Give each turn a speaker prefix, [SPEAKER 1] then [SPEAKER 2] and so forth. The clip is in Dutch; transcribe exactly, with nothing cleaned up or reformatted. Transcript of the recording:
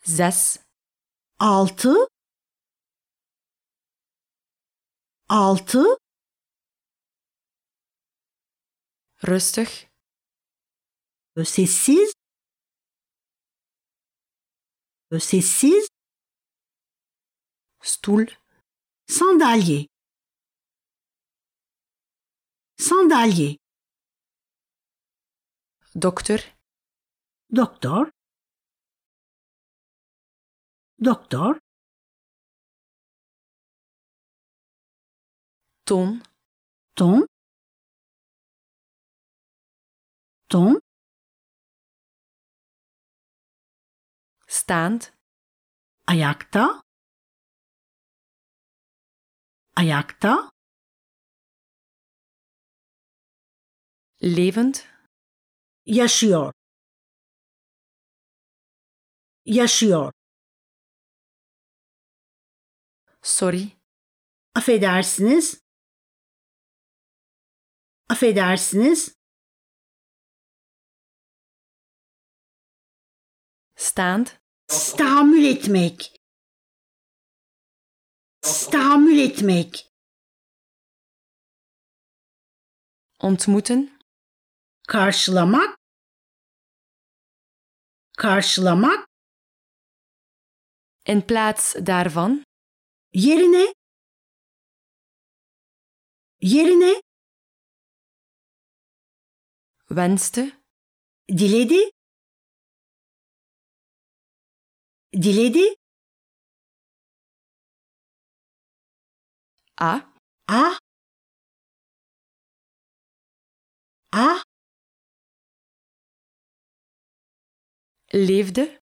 [SPEAKER 1] zes,
[SPEAKER 2] altı, altı,
[SPEAKER 1] rustig,
[SPEAKER 2] sessiz, sessiz,
[SPEAKER 1] stoel,
[SPEAKER 2] sandalye, sandalye,
[SPEAKER 1] dokter,
[SPEAKER 2] doktor, doktor,
[SPEAKER 1] ton,
[SPEAKER 2] ton, ton,
[SPEAKER 1] staand,
[SPEAKER 2] ayakta, ayakta,
[SPEAKER 1] levend,
[SPEAKER 2] yaşıyor, yaşıyor,
[SPEAKER 1] sorry,
[SPEAKER 2] affedersiniz, affedersiniz,
[SPEAKER 1] staand,
[SPEAKER 2] tahammül etmek, tahammül etmek,
[SPEAKER 1] ontmoeten,
[SPEAKER 2] karşılamak, karşılamak,
[SPEAKER 1] in plaats daarvan,
[SPEAKER 2] yerine, yerine,
[SPEAKER 1] wenste,
[SPEAKER 2] diledi, diledi,
[SPEAKER 1] a,
[SPEAKER 2] ah, ah,
[SPEAKER 1] leefde,